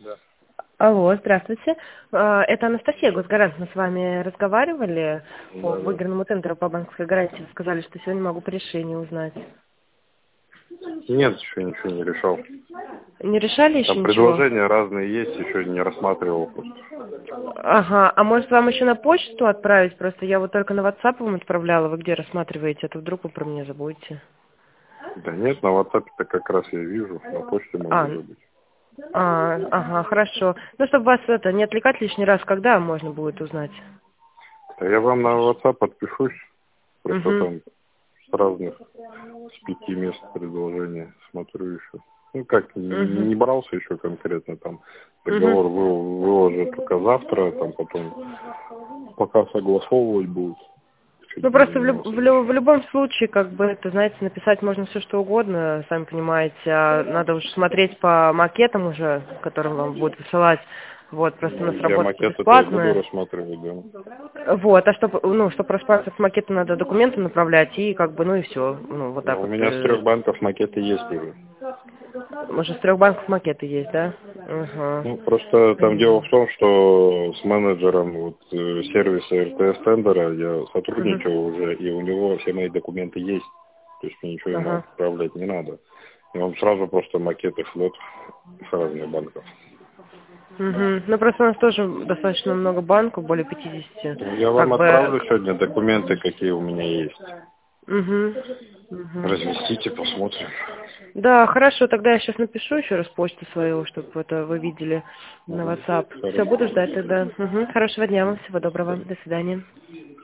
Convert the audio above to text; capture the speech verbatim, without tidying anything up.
Да. Алло, здравствуйте. А, Это Анастасия, госгарант. Мы с вами разговаривали по Да, да. выигранному тендеру по банковской гарантии. Сказали, что сегодня могу по решению узнать. Нет, еще ничего не решал. Не решали еще Там ничего? предложения разные есть, еще не рассматривал просто. Ага, а может вам еще на почту отправить? Просто я вот только на WhatsApp вам отправляла. Вы где рассматриваете? Это вдруг вы про меня забудете. Да нет, на WhatsApp-то как раз я вижу, на почте А, могу забыть. а, ага, хорошо. Ну, чтобы вас это не отвлекать лишний раз, когда можно будет узнать? Да я вам на WhatsApp подпишусь, просто Угу, там с разных, с пяти мест предложения смотрю еще. Ну как, не угу, не брался еще конкретно, там угу. договор вы- выложу только завтра, там потом пока согласовывать будут. Ну, Чуть не просто в, люб- занимался в, лю- больше. в любом случае, как бы, это, знаете, написать можно все что угодно, сами понимаете, а надо уж смотреть по макетам уже, которым вам будут высылать. Вот, просто у Ну, нас я работа макет это и буду бесплатная. рассматривать, да. Вот, а чтобы, ну, чтобы расписаться с макетом, надо документы направлять, и как бы, ну и все. Ну, вот Но так у вот. меня с э, трех банков макеты есть уже. Может, с трех банков макеты есть, да? Ага. Ну, просто там дело Поняла. в том, что с менеджером вот, э, сервиса эр тэ эс тендера я Мгм. сотрудничал уже, и у него все мои документы есть. То есть мне ничего ему Ага. отправлять не надо. И он сразу просто макеты шлет с разных банков. Мгм. Ну, просто у нас тоже достаточно много банков, более пятидесяти. Ну, я вам Как отправлю бы... сегодня документы, какие у меня есть. Угу. Угу. Разместите, посмотрим. Да, хорошо, тогда я сейчас напишу еще раз почту свою, чтобы это вы видели на Ага. WhatsApp. Все, Хорошо. буду ждать тогда. Мгм. Хорошего дня вам, всего доброго. До свидания.